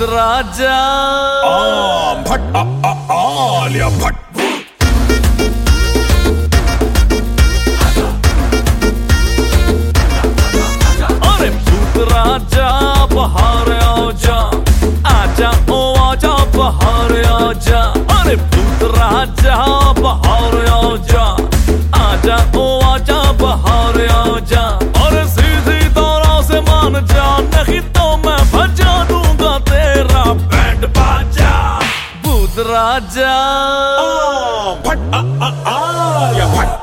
राजा भट आलिया भट। अरे भूत राजा बाहर आजा, आजा ओ आजा बाहर आजा। अरे भूत राजा बाहर आजा, आजा ओ आजा बाहर आजा। और सीधी तरह से मान जा, नहीं तो मैं बजा दूंगा तेरा बैंड बाजा। भूत राजा भट आलिया भट।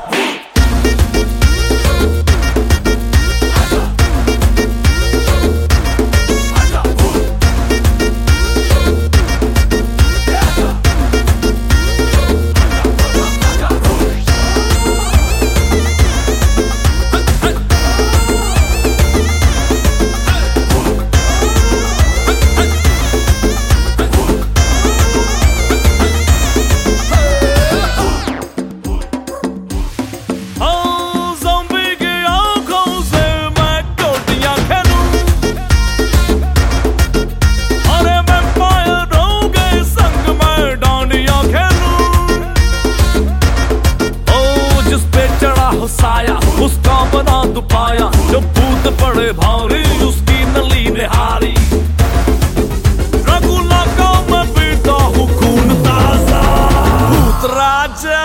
साया उसका बना दुपाया, जो भूत पड़े भारी उसकी नली निहारी। रघुला का मैं पीता हूँ खून ताजा। भूत राजा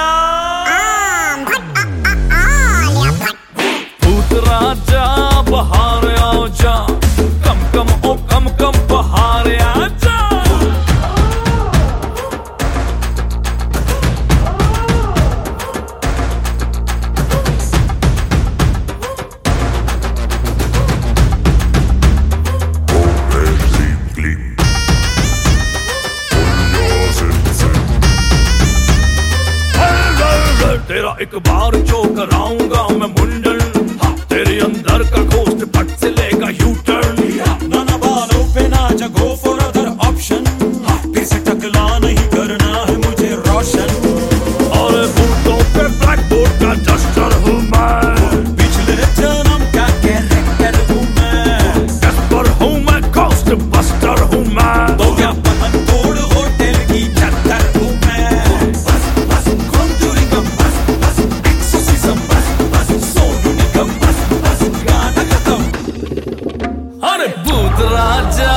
भूत राजा बाहर आजा, कम कम ओ कम कम बाहर आजा। तेरा एक बार जो कराऊंगा मैं मुंडन, तेरे अंदर का घोस्ट पट से लेगा यू टर्न। नाना बालों पे नाचा, गो फॉर अदर ऑप्शन। फिर से टकला नहीं करना है मुझे रोशन। और बूटों पे ब्लैक बोर्ड का डस्टर हूँ मैं, पिछले जन्म का कैरेक्टर हूँ मैं। कैस्पर हूँ मैं, घोस्ट बस्टर हूँ मैं। तो क्या पतंग तोड़ होटल की चद्दर हूँ मैं। बस बस कॉन्जूरिंग का बस बस, एक्सोर्सिज्म बस बस, सोनू निगम बस बस, गाना खत्म। अरे भूत राजा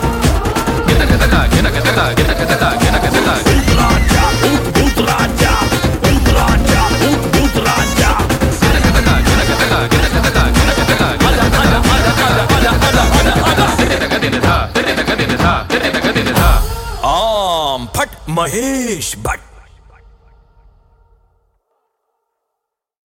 भूत राजा